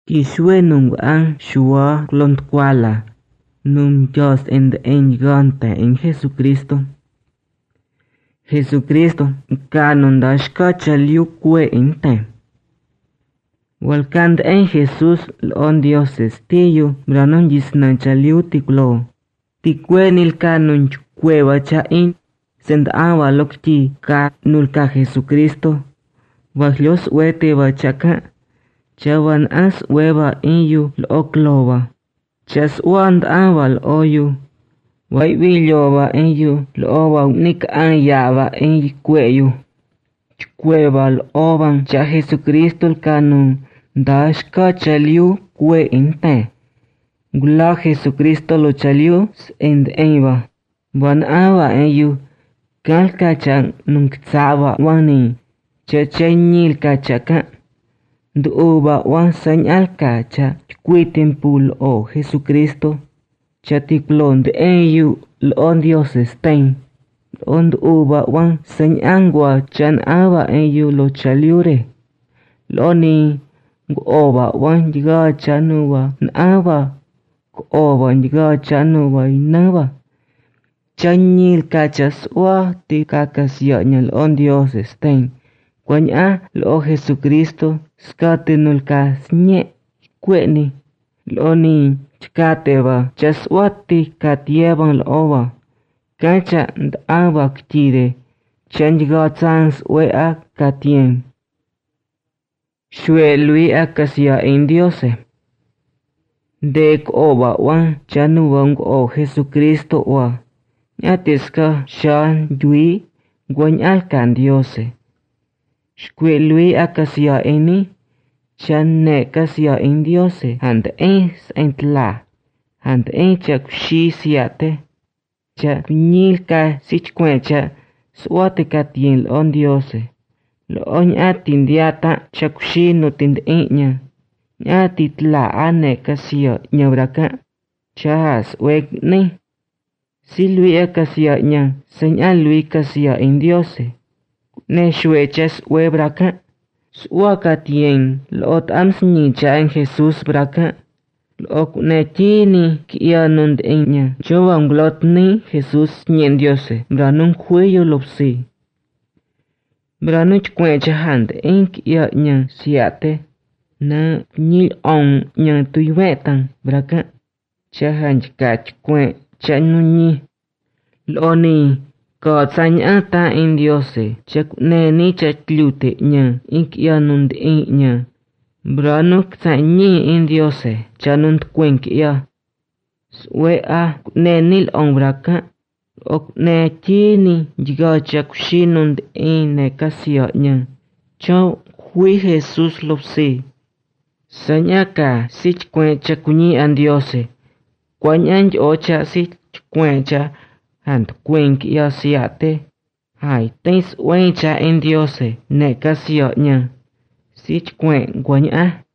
Kishwe nung ang shua klontkwala num Dios en gante en Jesucristo. Jesucristo kanon dashka chaliu kwe inte. Walkand en Jesús lon Dios estillo branon gisnan chaliu tiklo. Tikwe nil kanon chukwe cha in send awa lokti ka nulka Jesucristo. Wajlos wete bachaka. Chawan as weba inyu l'okloba. Chas wand awal oyu. Wai willoba inyu l'oba nik an yaba inyu kweyu. Chkweba l'oban cha Jesucristo l'kanun. Dashka chaliu kwe inte. Gula Jesucristo lo chaliu end enba. Wan awa inyu. Kalka chan nung tsaba wani. Chachanyil kachaka. Duoba wan señal kacha cuitempul o Jesucristo chatiklon de enyu lon Dios estein on duoba wan señangwa chan aba enyu lo chaliure loni ngoba wan jiga chanuwa naba oba jiga chanuwa inaba chanyil kachas wa ti kakas yanyal on Dios estein Kwanya lo Jesucristo skate nulka snye kweni lo ni chkateba chaswati katieban loba kancha ndaba ktire chanjiga tsans wea katien shue lui akasia indiose dek oba wan chanuwang o Jesucristo wa nyatiska shan yui gwanyal kan diose Shkwe lui akasia eni, channe kasia indiose, hand ens entla, hand encha kushi siate, cha kunyilka sichkwencha, suate katien on diose, lo onya tindiata cha kushi no tindinya, nyati tla ane kasia nyabraka, chas weg ne, si lui akasia nya, señal lui kasia indiose, ne shuechas we braka suaka tien lot amsni cha en Jesús braka lo ne tini kia non enya chowan glot ni Jesús nien diose branun cuello lopsi branu chkwecha hand en kia nya siate na nil on nya tuywetan braka cha hanj kach kwe cha nunyi lo ni Ko tsanyata en diose, chak ne ni chaklute nya, ink yanund nya. Branuk tsanyi en diose, chanund kwenk ya. Swe a ne nil ombraka, ok ne tini jiga chakushinund en ne kasia nya. Chow hui Jesus lopsi. Sanyaka sich kwen chakunyi an diose. Kwanyanj ocha sich kwencha. And kwenk ya siate. Hai tens wencha en diose. Ne kasio nya. Sich kwen gwanya.